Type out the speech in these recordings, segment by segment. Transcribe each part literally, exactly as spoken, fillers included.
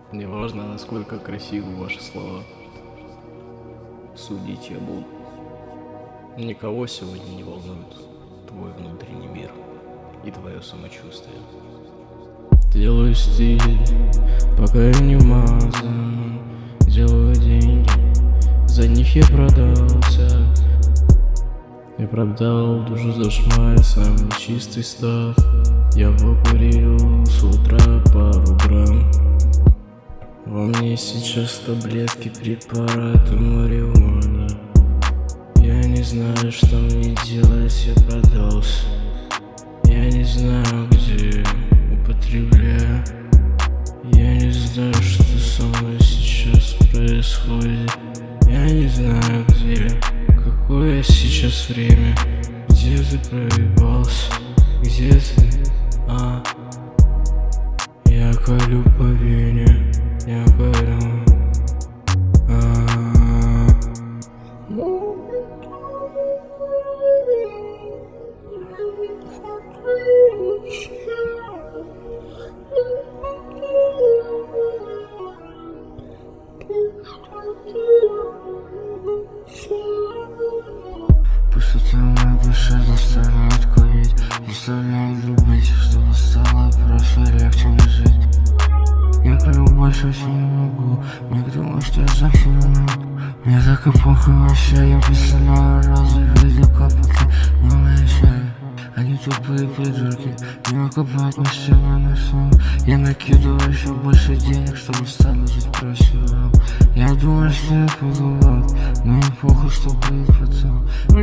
Неважно, насколько красивы ваши слова, судить я буду. Никого сегодня не волнует твой внутренний мир и твое самочувствие. Делаю стиль, пока я не вмазан. Делаю деньги, за них я продался. Я продал душу за шмаль, самый чистый став. Я покурил с утра пару грамм. Во мне сейчас таблетки, препараты, марихуана. Я не знаю, что мне делать, я продался. Я не знаю, где употребляю. Я не знаю, что со мной сейчас происходит. Я не знаю, где, какое сейчас время. Где ты проебался, где ты, а? Я колю по вене, я колю, а. Пустота в моей душе заставляет курить, заставляет любить, чтобы стало проще, легче не жить. Я курю больше, вообще не могу. Мне думаю, что я зафирну. Мне так и похуй вообще. Я представляю разы видео капоты. Новые вещи, они тупые придурки. Не окопают на стену на сон. Я накидываю еще больше денег, чтобы стало жить проще. Я думаю, что я подумал, но не похуй, что будет потом.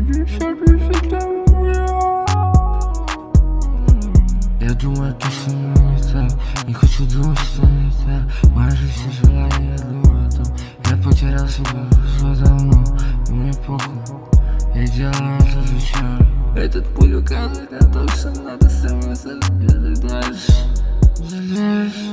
Я думаю, это со мной не так. Не хочу думать, что не так. Моя жизнь все желания, я думаю о том. Я потерял себя уже давно, но мне похуй. Я делаю это зачем? Этот пуль указывает на то, что надо стремиться дальше. Дальше.